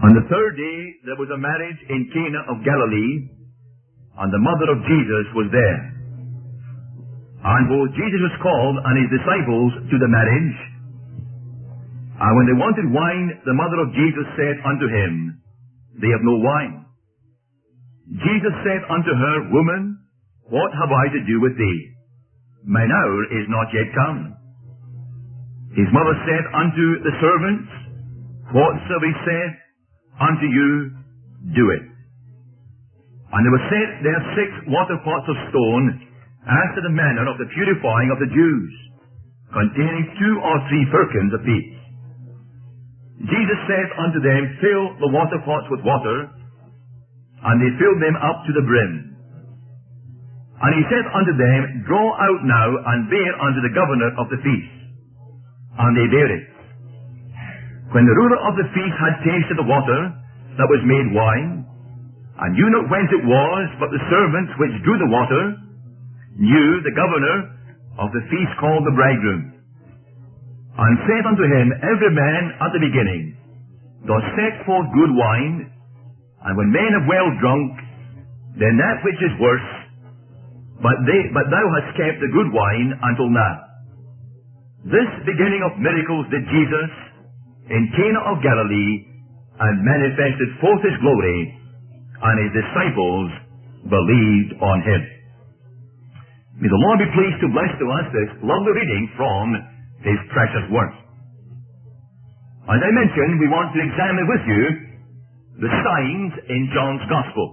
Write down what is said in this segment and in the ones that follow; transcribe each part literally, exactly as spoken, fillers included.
On the third day, there was a marriage in Cana of Galilee, and the mother of Jesus was there. And both Jesus was called and his disciples to the marriage. And when they wanted wine, the mother of Jesus said unto him, They have no wine. Jesus said unto her, Woman, what have I to do with thee? Mine hour is not yet come. His mother said unto the servants, Whatsoever he saith unto you, do it. And there were set there six water pots of stone, after the manner of the purifying of the Jews, containing two or three firkins apiece. Jesus said unto them, Fill the water pots with water, and they filled them up to the brim. And he said unto them, Draw out now, and bear unto the governor of the feast. And they bare it. When the ruler of the feast had tasted the water that was made wine, and knew not whence it was, but the servants which drew the water, knew the governor of the feast called the bridegroom, and said unto him, Every man at the beginning doth set forth good wine, and when men have well drunk, then that which is worse, but, they, but thou hast kept the good wine until now. This beginning of miracles did Jesus in Cana of Galilee, and manifested forth his glory, and his disciples believed on him. May the Lord be pleased to bless to us this lovely reading from his precious word. As I mentioned, we want to examine with you the signs in John's Gospel.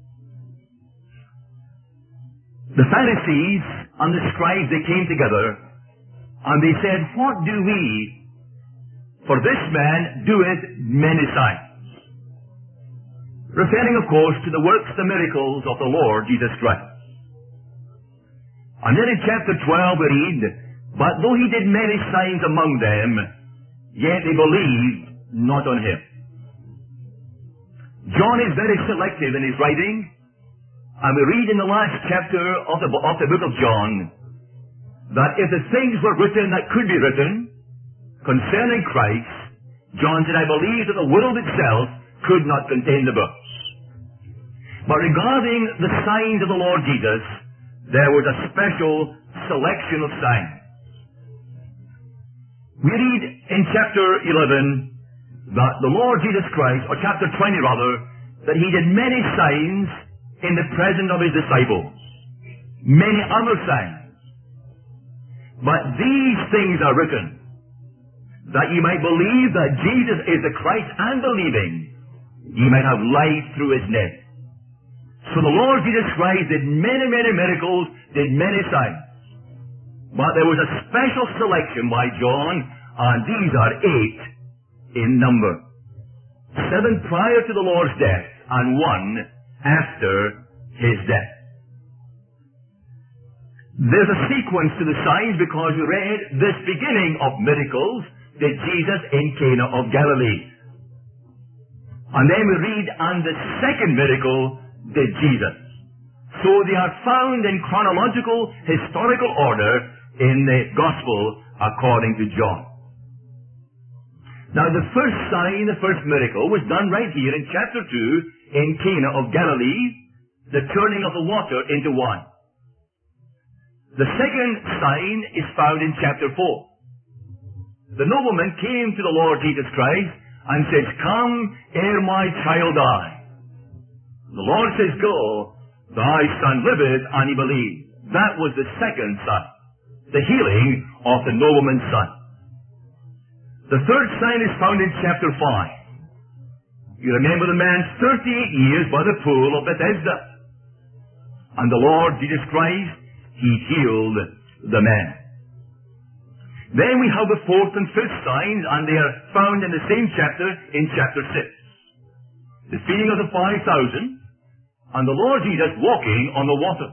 The Pharisees and the scribes, they came together, and they said, What do we? For this man doeth many signs. Referring, of course, to the works, the miracles of the Lord Jesus Christ. And then in chapter twelve we read, But though he did many signs among them, yet they believed not on him. John is very selective in his writing, and we read in the last chapter of the, of the book of John, that if the things were written that could be written concerning Christ, John said, I believe that the world itself could not contain the books. But regarding the signs of the Lord Jesus, there was a special selection of signs. We read in chapter eleven that the Lord Jesus Christ, or chapter twenty rather, that he did many signs in the presence of his disciples. Many other signs. But these things are written, that ye might believe that Jesus is the Christ, and believing, ye might have life through his name. So the Lord Jesus Christ did many, many miracles, did many signs. But there was a special selection by John, and these are eight in number. Seven prior to the Lord's death, and one after his death. There's a sequence to the signs because we read this beginning of miracles did Jesus in Cana of Galilee. And then we read, and the second miracle did Jesus. So they are found in chronological, historical order in the Gospel according to John. Now the first sign, the first miracle was done right here in chapter two in Cana of Galilee, the turning of the water into wine. The second sign is found in chapter four. The nobleman came to the Lord Jesus Christ and says, Come ere my child die. The Lord says, Go, thy son liveth, and he believed. That was the second sign, the healing of the nobleman's son. The third sign is found in chapter five. You remember the man thirty-eight years by the pool of Bethesda. And the Lord Jesus Christ, he healed the man. Then we have the fourth and fifth signs, and they are found in the same chapter, in chapter six. The feeding of the five thousand, and the Lord Jesus walking on the water.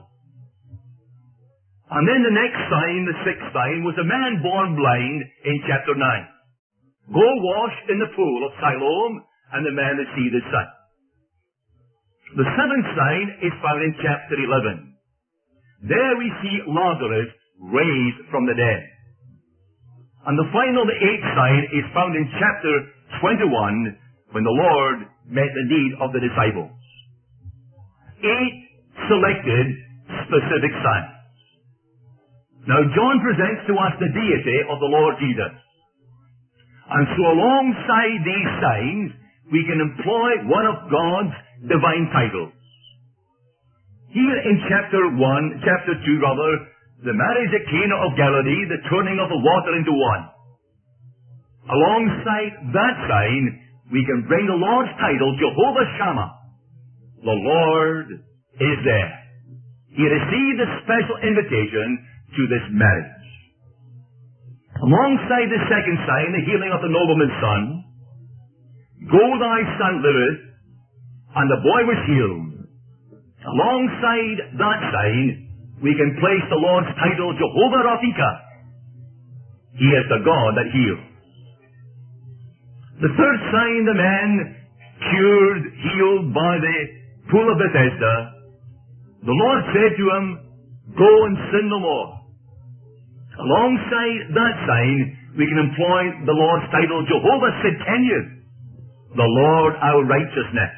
And then the next sign, the sixth sign, was a man born blind in chapter nine. Go wash in the pool of Siloam, and the man received his sight. The seventh sign is found in chapter eleven. There we see Lazarus raised from the dead. And the final, the eighth sign, is found in chapter twenty-one, when the Lord met the need of the disciples. Eight selected specific signs. Now John presents to us the deity of the Lord Jesus. And so alongside these signs, we can employ one of God's divine titles. Here in chapter one, chapter two rather, the marriage at Cana of Galilee, the turning of the water into wine. Alongside that sign, we can bring the Lord's title, Jehovah Shammah. The Lord is there. He received a special invitation to this marriage. Alongside the second sign, the healing of the nobleman's son, go thy son liveth, and the boy was healed. Alongside that sign, we can place the Lord's title, Jehovah Raphika. He is the God that heals. The third sign, the man cured, healed by the pool of Bethesda, the Lord said to him, go and sin no more. Alongside that sign, we can employ the Lord's title, Jehovah Sidkenu, the Lord our righteousness.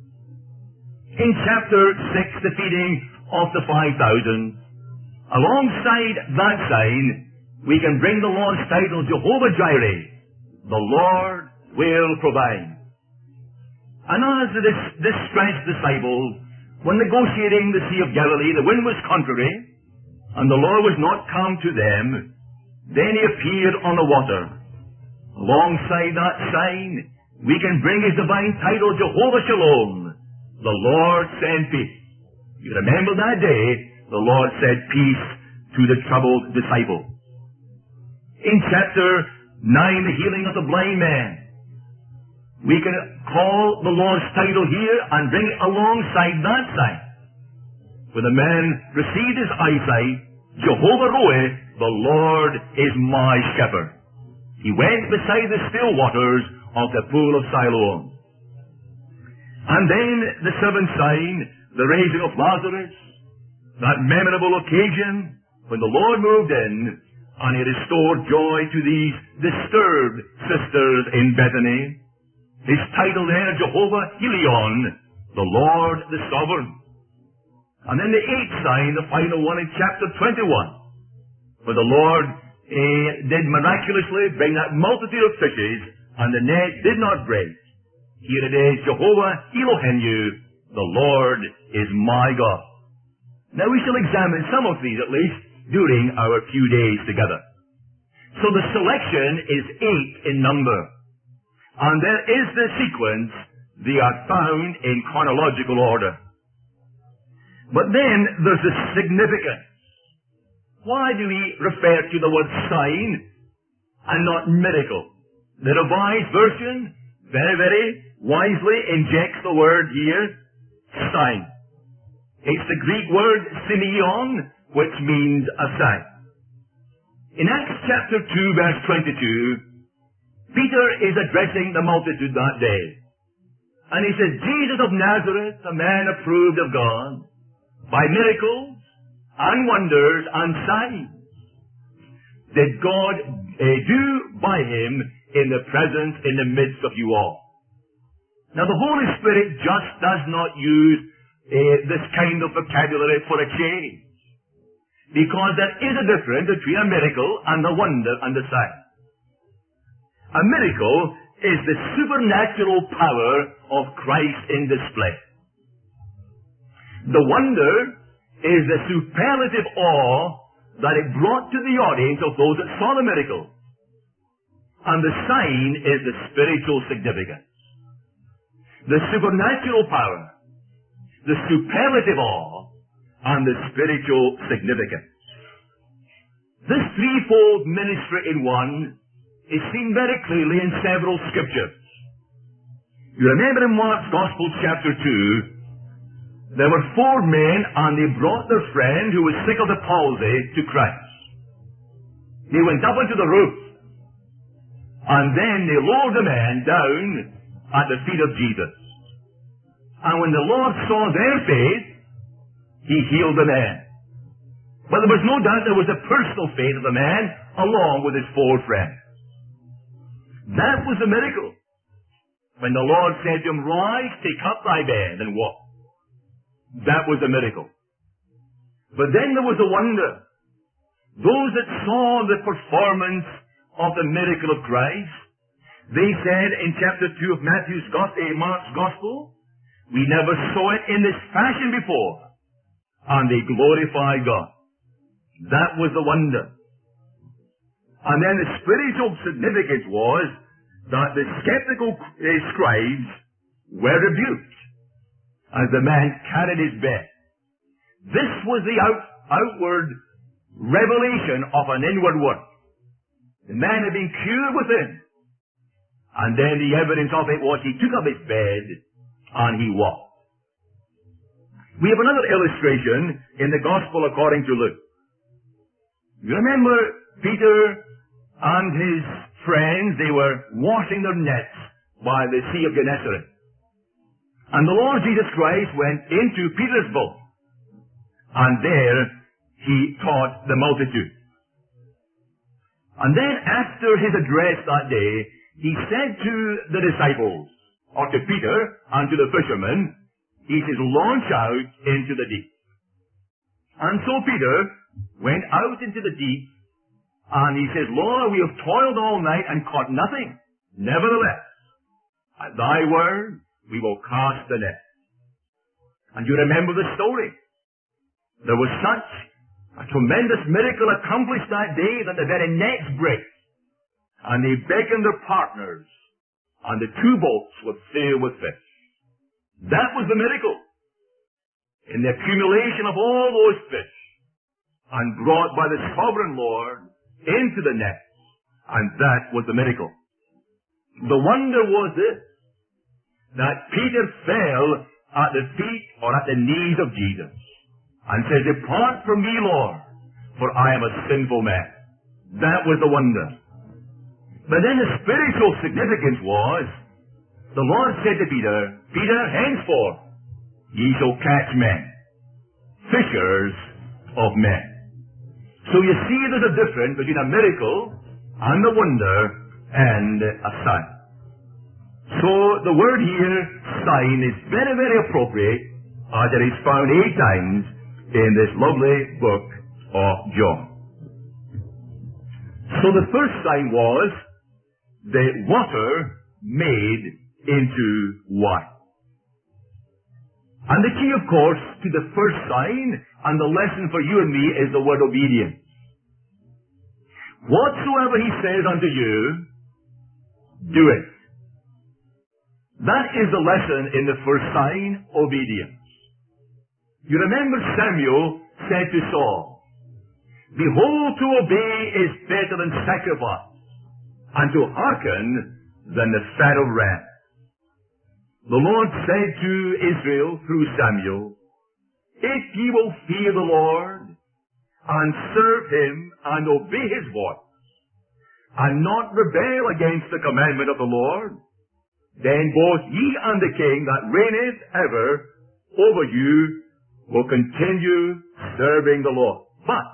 In chapter six, the feeding of the five thousand, alongside that sign, we can bring the Lord's title, Jehovah Jireh, the Lord will provide. And as the dis- distressed disciples, when negotiating the Sea of Galilee, the wind was contrary, and the Lord was not come to them, then he appeared on the water. Alongside that sign, we can bring his divine title, Jehovah Shalom, the Lord send peace. You remember that day, the Lord said peace to the troubled disciple. In chapter nine, the healing of the blind man, we can call the Lord's title here and bring it alongside that sign. When the man received his eyesight, Jehovah Roeh, the Lord is my shepherd. He went beside the still waters of the pool of Siloam. And then the seventh sign, the raising of Lazarus, that memorable occasion when the Lord moved in and he restored joy to these disturbed sisters in Bethany. His title there, Jehovah Elion, the Lord the Sovereign. And then the eighth sign, the final one in chapter twenty-one, where the Lord eh, did miraculously bring that multitude of fishes, and the net did not break. Here it is, Jehovah Elohenu, the Lord is my God. Now we shall examine some of these at least during our few days together. So the selection is eight in number. And there is the sequence. They are found in chronological order. But then there's the significance. Why do we refer to the word sign and not miracle? The Revised Version very, very wisely injects the word here, sign. It's the Greek word semeion, which means a sign. In Acts chapter two, verse twenty-two, Peter is addressing the multitude that day. And he says, Jesus of Nazareth, a man approved of God, by miracles and wonders and signs, did God uh, do by him in the presence, in the midst of you all. Now the Holy Spirit just does not use uh, this kind of vocabulary for a change. Because there is a difference between a miracle and a wonder and a sign. A miracle is the supernatural power of Christ in display. The wonder is the superlative awe that it brought to the audience of those that saw the miracle. And the sign is the spiritual significance. The supernatural power, the superlative awe, and the spiritual significance. This threefold ministry in one is seen very clearly in several scriptures. You remember in Mark's Gospel chapter two, there were four men and they brought their friend who was sick of the palsy to Christ. They went up into the roof and then they lowered the man down at the feet of Jesus. And when the Lord saw their faith, he healed the man. But there was no doubt there was the personal faith of the man along with his four friends. That was the miracle. when the Lord said to him, rise, take up thy bed and walk. That was a miracle. But then there was a wonder. Those that saw the performance of the miracle of Christ, they said in chapter two of Matthew's Gospel, Mark's Gospel, we never saw it in this fashion before. And they glorified God. That was the wonder. And then the spiritual significance was that the skeptical uh, scribes were rebuked as the man carried his bed. This was the out, outward revelation of an inward work. The man had been cured within. And then the evidence of it was he took up his bed and he walked. We have another illustration in the Gospel according to Luke. You remember Peter and his friends, they were washing their nets by the Sea of Gennesaret. And the Lord Jesus Christ went into Peter's boat. And there he taught the multitude. And then after his address that day, he said to the disciples, or to Peter and to the fishermen, he says, launch out into the deep. And so Peter went out into the deep, and he says, Lord, we have toiled all night and caught nothing. Nevertheless, at thy word, we will cast the net. And you remember the story. There was such a tremendous miracle accomplished that day that the very nets break. And they beckoned their partners, and the two boats were filled with fish. That was the miracle. In the accumulation of all those fish, and brought by the sovereign Lord into the net. And that was the miracle. The wonder was this, that Peter fell at the feet or at the knees of Jesus and said, depart from me, Lord, for I am a sinful man. That was the wonder. But then the spiritual significance was, the Lord said to Peter, Peter, henceforth ye shall catch men, fishers of men. So you see there's a difference between a miracle and a wonder and a sign. So the word here, sign, is very, very appropriate as it is found eight times in this lovely book of John. So the first sign was the water made into wine. And the key, of course, to the first sign and the lesson for you and me is the word obedience. Whatsoever he says unto you, do it. That is the lesson in the first sign, obedience. You remember Samuel said to Saul, behold, to obey is better than sacrifice, and to hearken than the fat of rams. The Lord said to Israel through Samuel, if ye will fear the Lord, and serve him, and obey his voice, and not rebel against the commandment of the Lord, then both ye and the king that reigneth ever over you will continue serving the Lord. But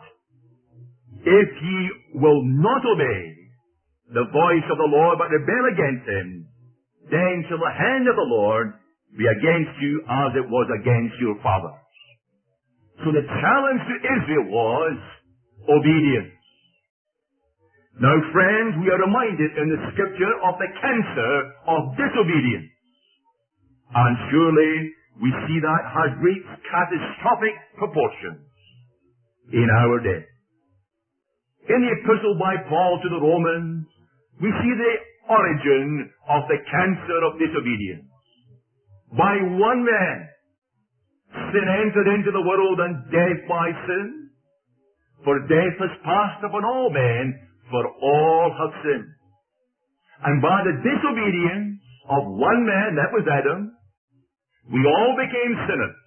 if ye will not obey the voice of the Lord, but rebel against him, then shall the hand of the Lord be against you as it was against your fathers. So the challenge to Israel was obedience. Now, friends, we are reminded in the scripture of the cancer of disobedience. And surely we see that has reached catastrophic proportions in our day. In the epistle by Paul to the Romans, we see the origin of the cancer of disobedience. By one man, sin entered into the world, and death by sin. For death has passed upon all men, for all have sinned. And by the disobedience of one man, that was Adam, we all became sinners.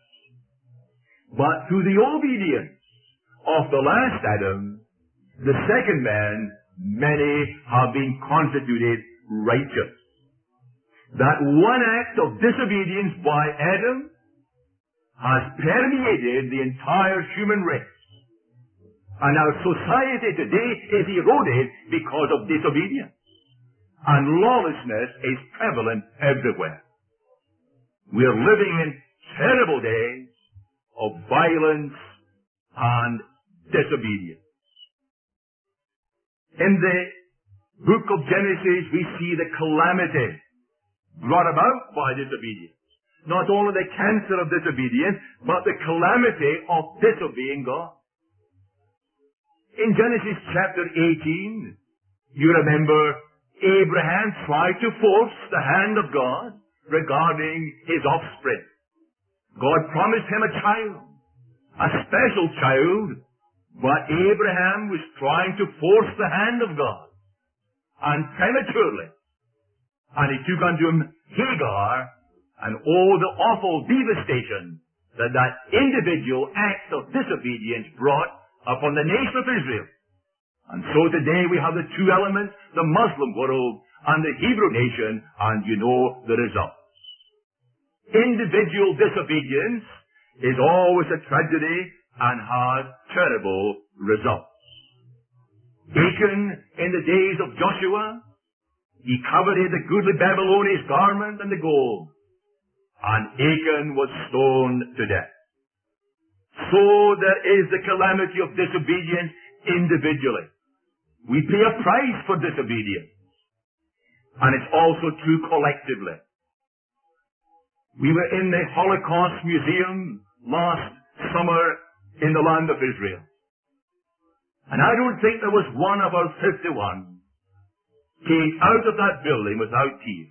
But through the obedience of the last Adam, the second man, many have been constituted righteous. That one act of disobedience by Adam has permeated the entire human race. And our society today is eroded because of disobedience. and lawlessness is prevalent everywhere. We are living in terrible days of violence and disobedience. In the book of Genesis, we see the calamity brought about by disobedience. Not only the cancer of disobedience, but the calamity of disobeying God. In Genesis chapter eighteen, you remember Abraham tried to force the hand of God regarding his offspring. God promised him a child, a special child, but Abraham was trying to force the hand of God, and prematurely. And he took unto him Hagar, and oh, the awful devastation that that individual act of disobedience brought upon the nation of Israel. And so today we have the two elements, the Muslim world and the Hebrew nation, and you know the results. Individual disobedience is always a tragedy and has terrible results. Achan, in the days of Joshua, he coveted the goodly Babylonian garment and the gold, and Achan was stoned to death. So there is the calamity of disobedience individually. We pay a price for disobedience, and it's also true collectively. We were in the Holocaust Museum last summer in the land of Israel. And I don't think there was one of our fifty-one came out of that building without tears.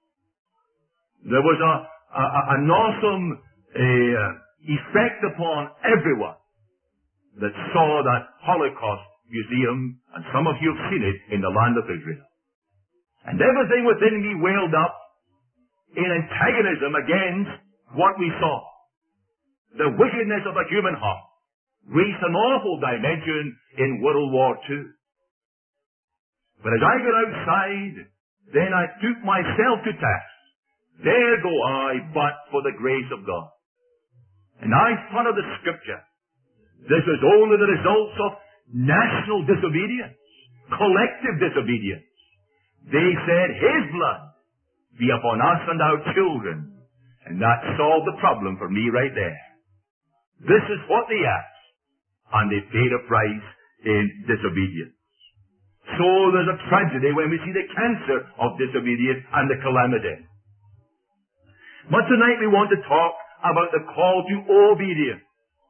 There was a, a, an awesome uh, effect upon everyone that saw that Holocaust Museum, and some of you have seen it in the land of Israel. And everything within me wailed up in antagonism against what we saw. The wickedness of the human heart reached an awful dimension in World War Two. But as I got outside, then I took myself to task. There go I, but for the grace of God. And I thought of the scripture. This was only the results of national disobedience, collective disobedience. They said, His blood be upon us and our children. And that solved the problem for me right there. This is what they asked, and they paid a price in disobedience. So there's a tragedy when we see the cancer of disobedience and the calamity. But tonight we want to talk about the call to obedience.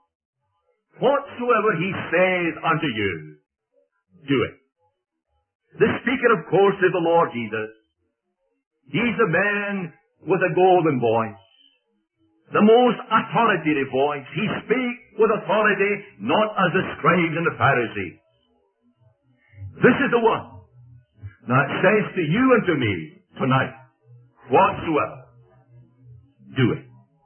Whatsoever He says unto you, do it. The speaker, of course, is the Lord Jesus. He's the man with a golden voice, the most authoritative voice. He speaks with authority, not as the scribes and the Pharisees. This is the one that says to you and to me tonight, whatsoever, do it.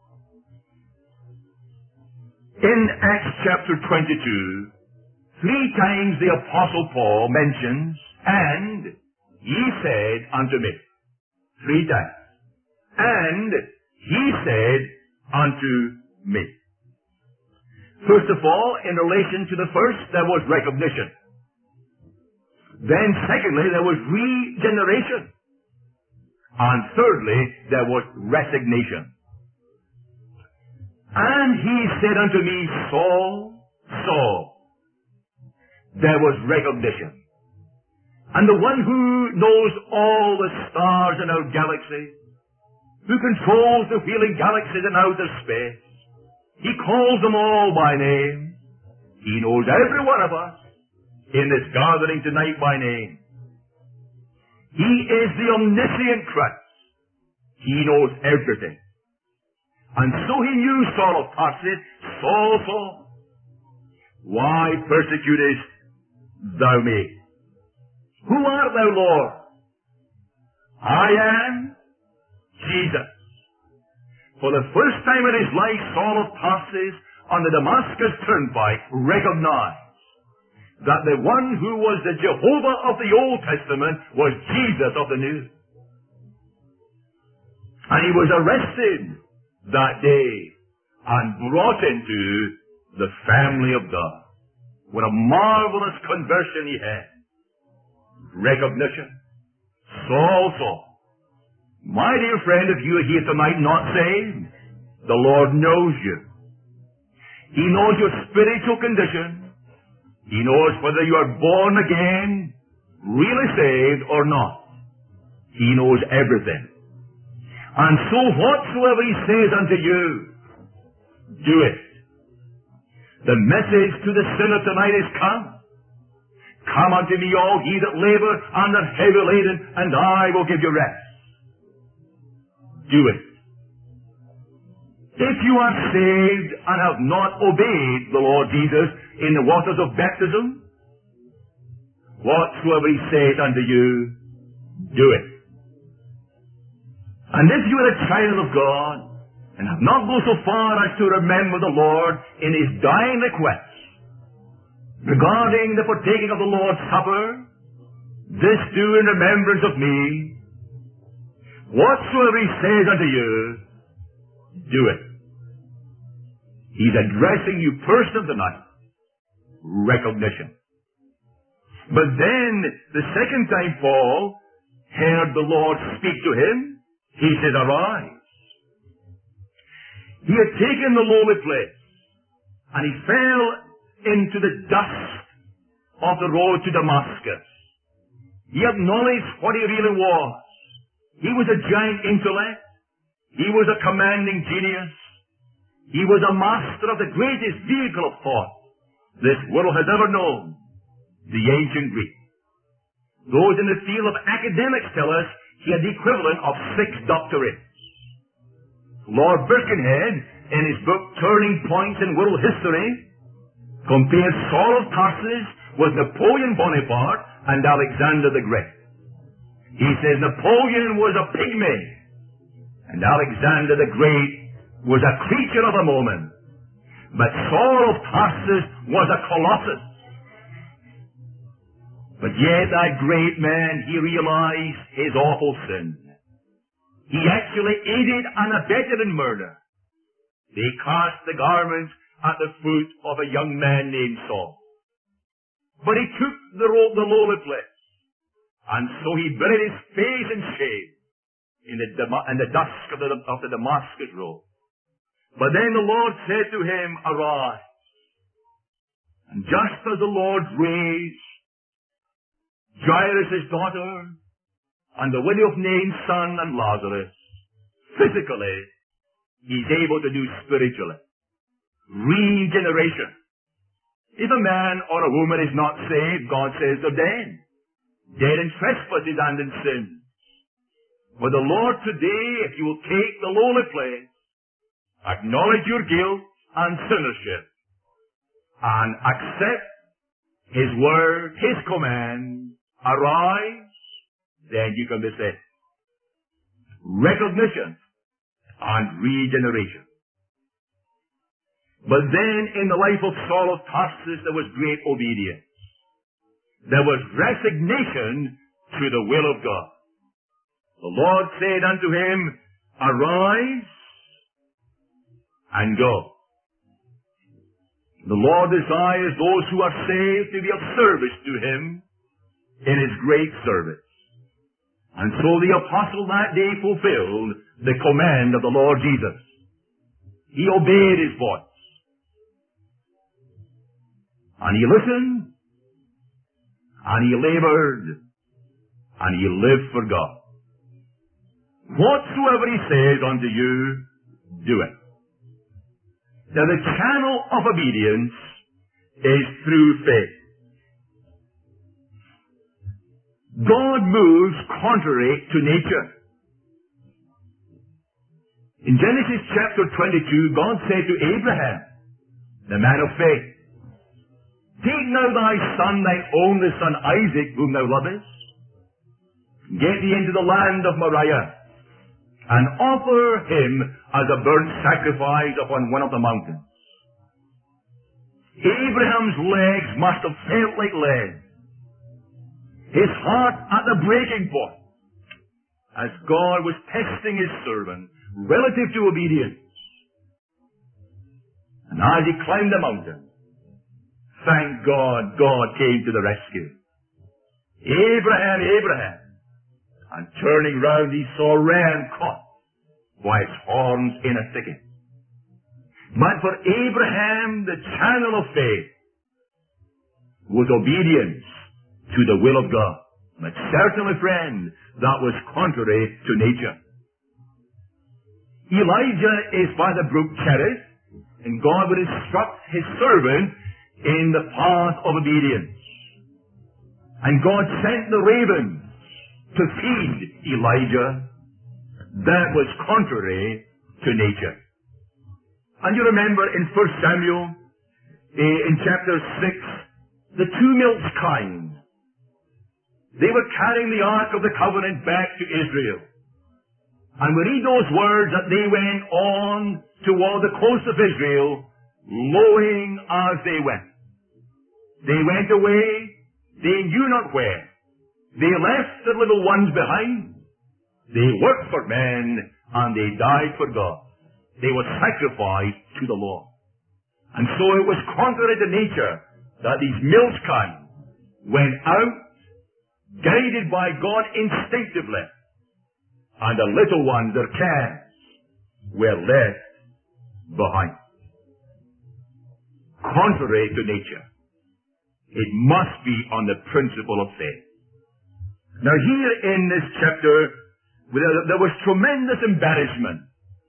In Acts chapter twenty-two, three times the Apostle Paul mentions, and ye said unto me. Three times. And he said unto me. First of all, in relation to the first, there was recognition. Then secondly, there was regeneration. And thirdly, there was resignation. And he said unto me, Saul, Saul. There was recognition. And the one who knows all the stars in our galaxy, who controls the wheeling galaxies in outer space, He calls them all by name. He knows every one of us in this gathering tonight by name. He is the omniscient Christ. He knows everything. And so He knew Saul of Tarsus, Saul, Saul, why persecutest thou me? Who art thou, Lord? I am Jesus. For the first time in his life, Saul of Tarsus on the Damascus Turnpike recognized that the one who was the Jehovah of the Old Testament was Jesus of the New. And he was arrested that day and brought into the family of God. What a marvelous conversion he had. Recognition. Saul, Saul. My dear friend, if you are here tonight not saved, the Lord knows you. He knows your spiritual condition. He knows whether you are born again, really saved or not. He knows everything. And so whatsoever He says unto you, do it. The message to the sinner tonight is come. Come unto me all ye that labor and are heavy laden, and I will give you rest. Do it. If you are saved and have not obeyed the Lord Jesus in the waters of baptism, whatsoever He saith unto you, do it. And if you are a child of God and have not gone so far as to remember the Lord in His dying request regarding the partaking of the Lord's Supper, this do in remembrance of me. Whatsoever He says unto you, do it. He's addressing you person tonight. Recognition. But then, the second time Paul heard the Lord speak to him, he said, arise. He had taken the lowly place, and he fell into the dust of the road to Damascus. He acknowledged what he really was. He was a giant intellect. He was a commanding genius. He was a master of the greatest vehicle of thought this world has ever known, the ancient Greek. Those in the field of academics tell us he had the equivalent of six doctorates. Lord Birkenhead, in his book Turning Points in World History, compares Saul of Tarsus with Napoleon Bonaparte and Alexander the Great. He says Napoleon was a pygmy, and Alexander the Great was a creature of a moment. But Saul of Tarsus was a colossus. But yet that great man, he realized his awful sin. He actually aided and abetted in murder. They cast the garments at the foot of a young man named Saul. But he took the, ro- the lowly place, and so he buried his face in shame in the, Dam- in the dusk of the, of the Damascus road. But then the Lord said to him, arise. And just as the Lord raised Jairus' daughter and the widow of Nain's son and Lazarus, physically, He's able to do spiritually. Regeneration. If a man or a woman is not saved, God says they're dead. Dead in trespasses and in sins. But the Lord today, if you will take the lowly place, acknowledge your guilt and sinnership, and accept His word, His command, arise, then you can be saved. Recognition and regeneration. But then in the life of Saul of Tarsus there was great obedience. There was resignation to the will of God. The Lord said unto him, arise and go. The Lord desires those who are saved to be of service to Him in His great service. And so the apostle that day fulfilled the command of the Lord Jesus. He obeyed His voice. And he listened, and he labored, and he lived for God. Whatsoever He says unto you, do it. Now the channel of obedience is through faith. God moves contrary to nature. In Genesis chapter twenty-two, God said to Abraham, the man of faith, take now thy son, thy only son Isaac, whom thou lovest, get thee into the land of Moriah, and offer him as a burnt sacrifice upon one of the mountains. Abraham's legs must have felt like lead. His heart at the breaking point, as God was testing His servant relative to obedience. And as he climbed the mountain, thank God, God came to the rescue. Abraham, Abraham. And turning round, he saw a ram caught by its horns in a thicket. But for Abraham, the channel of faith was obedience to the will of God. But certainly, friend, that was contrary to nature. Elijah is by the brook Cherith, and God would instruct his servant in the path of obedience. And God sent the ravens to feed Elijah. That was contrary to nature. And you remember in First Samuel, in chapter six, the two milch kine, they were carrying the Ark of the Covenant back to Israel. And we read those words that they went on toward the coast of Israel, lowing as they went. They went away, they knew not where. They left the little ones behind. They worked for men, and they died for God. They were sacrificed to the Lord. And so it was contrary to nature that these milch kine went out, guided by God instinctively, and the little ones, their calves, were left behind. Contrary to nature. It must be on the principle of faith. Now here in this chapter, there was tremendous embarrassment.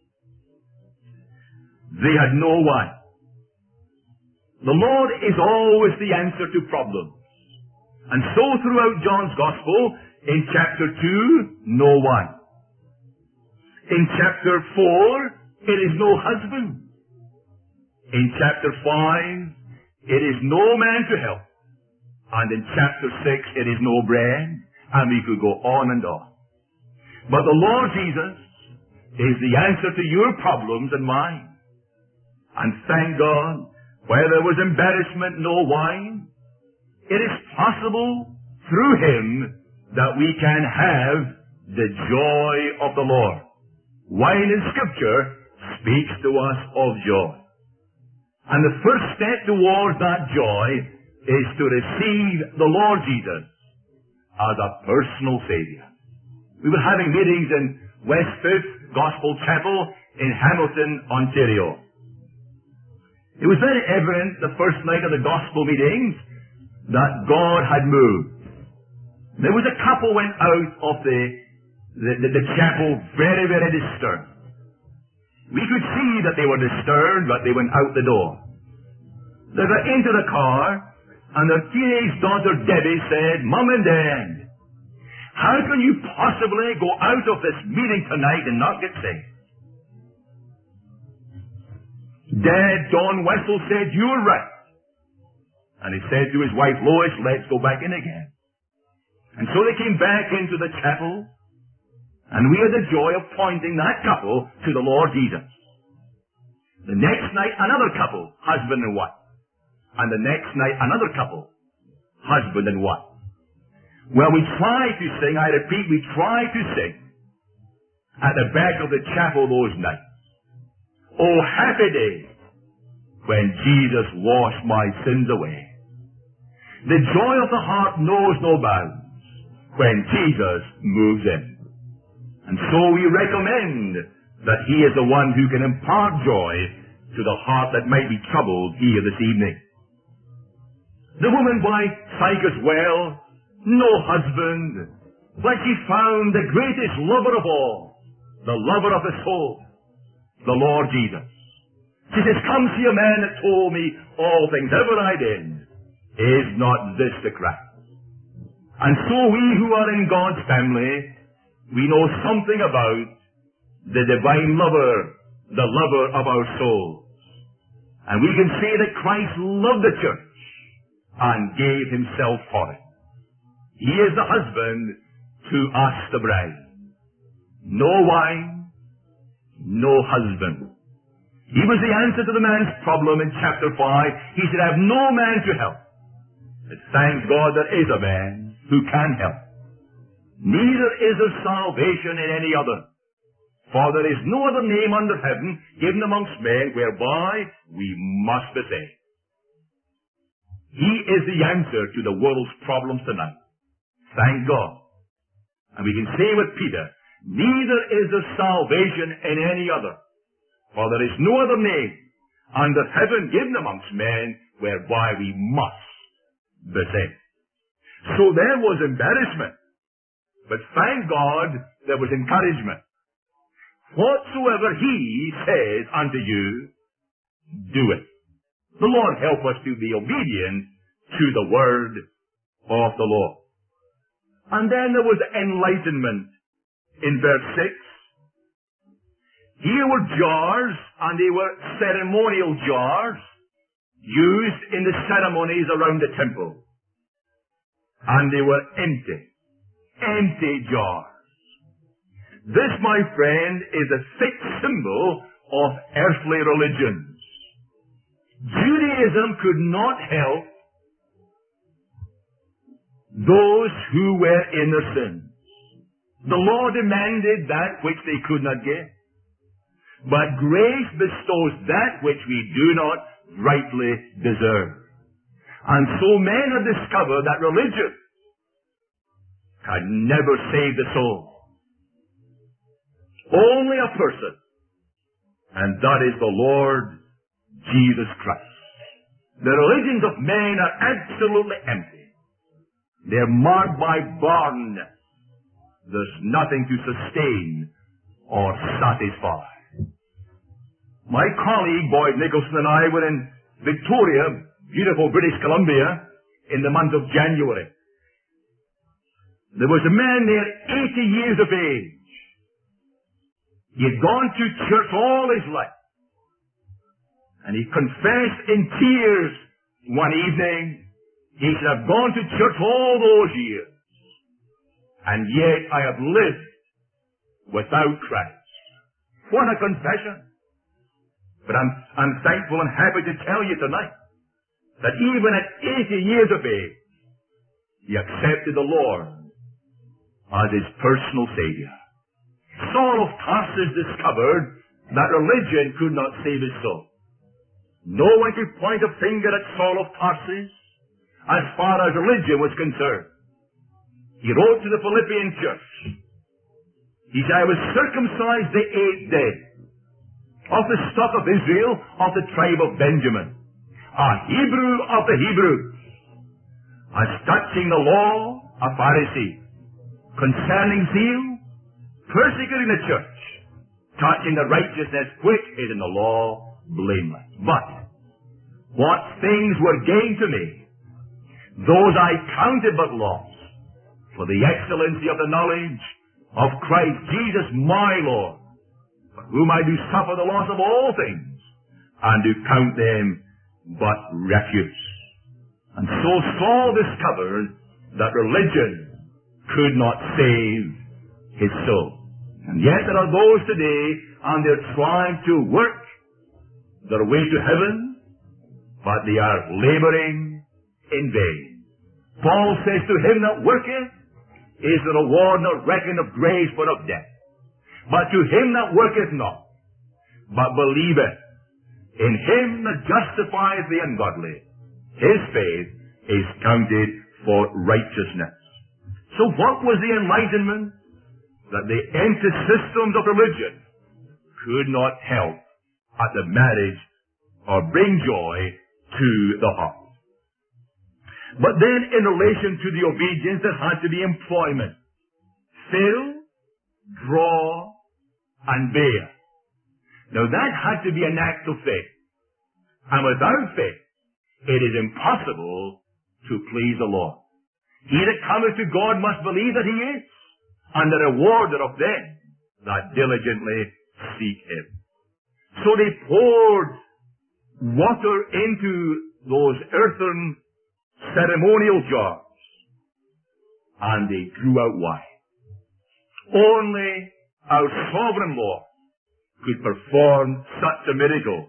They had no wine. The Lord is always the answer to problems. And so throughout John's Gospel, in chapter two, no wine. In chapter four, it is no husband. In chapter five, it is no man to help. And in chapter six, it is no bread. And we could go on and on. But the Lord Jesus is the answer to your problems and mine. And thank God, where there was embarrassment, no wine, it is possible through Him that we can have the joy of the Lord. Wine in Scripture speaks to us of joy. And the first step towards that joy is to receive the Lord Jesus as a personal Savior. We were having meetings in West Fifth Gospel Chapel in Hamilton, Ontario. It was very evident the first night of the gospel meetings that God had moved. There was a couple went out of the, the, the, the chapel very, very disturbed. We could see that they were disturbed, but they went out the door. They got into the car, and their teenage daughter Debbie said, "Mom and Dad, how can you possibly go out of this meeting tonight and not get saved?" Dad, John Wessel, said, "You're right." And he said to his wife Lois, "Let's go back in again." And so they came back into the chapel, and we had the joy of pointing that couple to the Lord Jesus. The next night, another couple, husband and wife. And the next night, another couple, husband and wife. Well, we tried to sing, I repeat, we tried to sing at the back of the chapel those nights. Oh, happy day when Jesus washed my sins away. The joy of the heart knows no bounds when Jesus moves in. And so we recommend that He is the one who can impart joy to the heart that might be troubled here this evening. The woman by Sychar well, no husband, but she found the greatest lover of all, the lover of the soul, the Lord Jesus. She says, "Come see a man that told me all things ever I did. Is not this the Christ?" And so we who are in God's family, we know something about the divine lover, the lover of our souls. And we can say that Christ loved the church and gave Himself for it. He is the husband to us, the bride. No wine, no husband. He was the answer to the man's problem in chapter five. He should have no man to help. But thank God there is a man who can help. Neither is there salvation in any other. For there is no other name under heaven given amongst men whereby we must be saved. He is the answer to the world's problems tonight. Thank God. And we can say with Peter, neither is there salvation in any other, for there is no other name under heaven given amongst men whereby we must be saved. So there was embarrassment, but thank God there was encouragement. Whatsoever he says unto you, do it. The Lord help us to be obedient to the word of the Lord. And then there was enlightenment in verse six. Here were jars, and they were ceremonial jars, used in the ceremonies around the temple. And they were empty. Empty jars. This, my friend, is a thick symbol of earthly religions. Judaism could not help those who were in their sins. The law demanded that which they could not get. But grace bestows that which we do not rightly deserve. And so men have discovered that religion can never save the soul. Only a person, and that is the Lord Jesus Christ. The religions of men are absolutely empty. They're marked by barrenness. There's nothing to sustain or satisfy. My colleague, Boyd Nicholson, and I were in Victoria, beautiful British Columbia, in the month of January. There was a man there, eighty years of age. He had gone to church all his life. And he confessed in tears one evening, he said, I've gone to church all those years, and yet I have lived without Christ. What a confession. But I'm, I'm thankful and happy to tell you tonight that even at eighty years of age, he accepted the Lord as his personal Savior. Saul of Tarsus discovered that religion could not save his soul. No one could point a finger at Saul of Tarsus as far as religion was concerned. He wrote to the Philippian church. He said, I was circumcised the eighth day, of the stock of Israel, of the tribe of Benjamin, a Hebrew of the Hebrews, as touching the law, a Pharisee, concerning zeal, persecuting the church, touching the righteousness which is in the law, blameless. But what things were gain to me, those I counted but loss, for the excellency of the knowledge of Christ Jesus my Lord, for whom I do suffer the loss of all things, and do count them but refuse. And so Saul discovered that religion could not save his soul. And yet there are those today, and they're trying to work their way to heaven, but they are laboring in vain. Paul says, to him that worketh is the reward not reckoned of grace but of debt. But to him that worketh not, but believeth in him that justifieth the ungodly, his faith is counted for righteousness. So what was the enlightenment? That the empty systems of religion could not help at the marriage or bring joy to the heart. But then in relation to the obedience, there had to be employment. Fill, draw, and bear. Now that had to be an act of faith. And without faith, it is impossible to please the Lord. He that cometh to God must believe that he is, and the rewarder of them that diligently seek him. So they poured water into those earthen ceremonial jars, and they drew out wine. Only our sovereign Lord could perform such a miracle.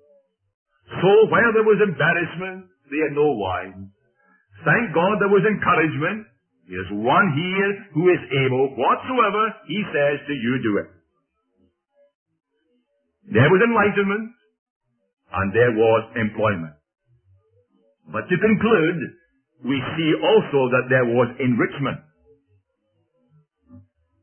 So while there was embarrassment, they had no wine. Thank God there was encouragement. There's one here who is able, whatsoever he says to you, do it. There was enlightenment, and there was employment. But to conclude, we see also that there was enrichment.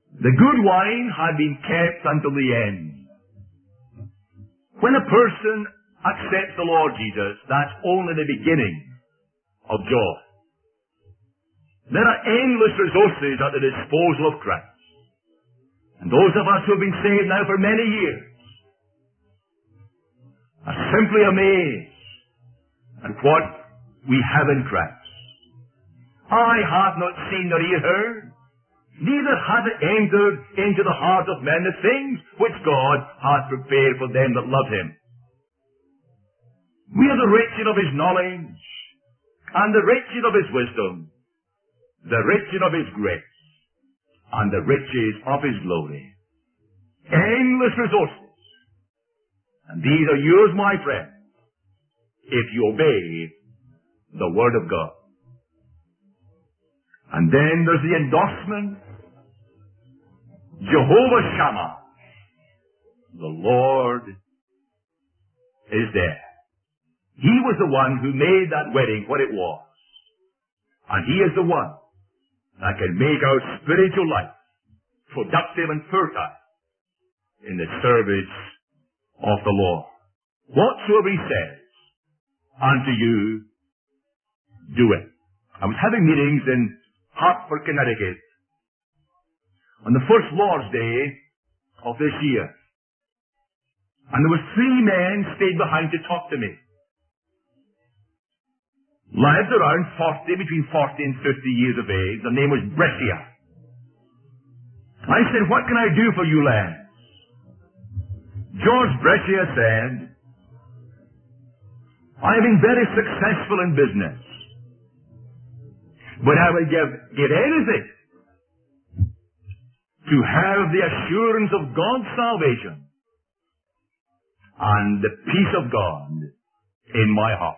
The good wine had been kept until the end. When a person accepts the Lord Jesus, that's only the beginning of joy. There are endless resources at the disposal of Christ. And those of us who have been saved now for many years are simply amazed at what we have in Christ. Eye hath not seen nor ear heard, neither hath it entered into the heart of men the things which God hath prepared for them that love Him. We are the riches of His knowledge, and the riches of His wisdom, the riches of His grace, and the riches of His glory. Endless resources. And these are yours, my friend, if you obey the Word of God. And then there's the endorsement, Jehovah Shammah, the Lord is there. He was the one who made that wedding what it was. And He is the one that can make our spiritual life productive and fertile in the service of the Lord. Whatsoever He says unto you, do it. I was having meetings in Hartford, Connecticut, on the first Lord's Day of this year. And there were three men stayed behind to talk to me. Lads around forty, between forty and fifty years of age. The name was Brescia. I said, what can I do for you lads? George Brescia said, I have been very successful in business, but I would give, give anything to have the assurance of God's salvation and the peace of God in my heart.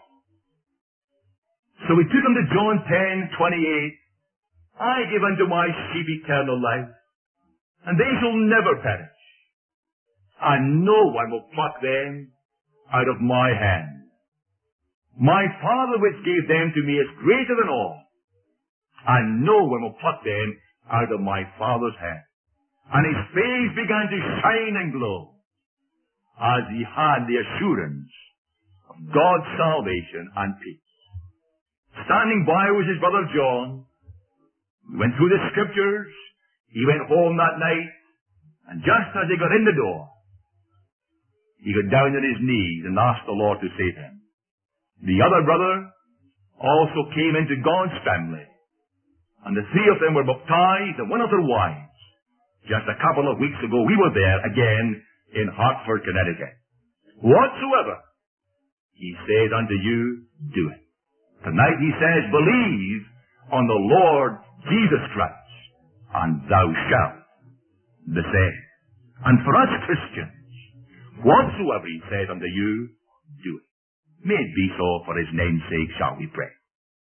So we took him to John ten twenty-eight. I give unto my sheep eternal life, and they shall never perish, and no one will pluck them out of my hand. My Father which gave them to me is greater than all, and no one will pluck them out of my Father's hand. And his face began to shine and glow as he had the assurance of God's salvation and peace. Standing by was his brother John. We went through the scriptures. He went home that night, and just as he got in the door, he got down on his knees and asked the Lord to save him. The other brother also came into God's family, and the three of them were baptized, and one of their wives. Just a couple of weeks ago, we were there again in Hartford, Connecticut. Whatsoever he says unto you, do it. Tonight he says, believe on the Lord Jesus Christ, and thou shalt be saved. And for us Christians, whatsoever he says unto you, do it. May it be so for his name's sake, shall we pray.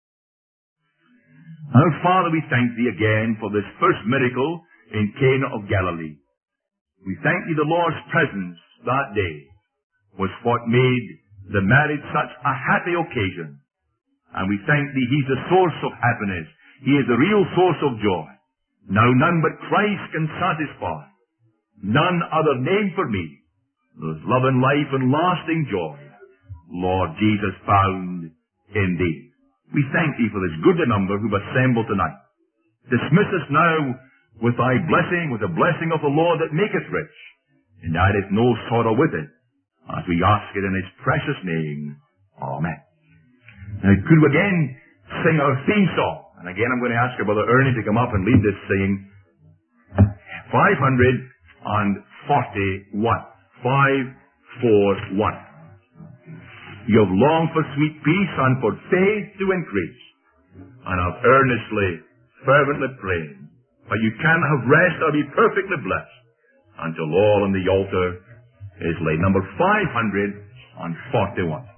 Our Father, we thank thee again for this first miracle in Cana of Galilee. We thank thee the Lord's presence that day was what made the marriage such a happy occasion. And we thank thee he's the source of happiness. He is the real source of joy. Now none but Christ can satisfy. None other name for me. There's love and life and lasting joy, Lord Jesus, found in thee. We thank thee for this good number who've assembled tonight. Dismiss us now with thy blessing, with the blessing of the Lord that maketh rich, and addeth no sorrow with it, as we ask it in his precious name. Amen. Now could we again sing our theme song? And again I'm going to ask our Brother Ernie to come up and lead this singing. five hundred forty-one. five forty-one. You have longed for sweet peace and for faith to increase, and have earnestly, fervently prayed, but you can have rest or be perfectly blessed until all on the altar is laid. Number five hundred forty-one.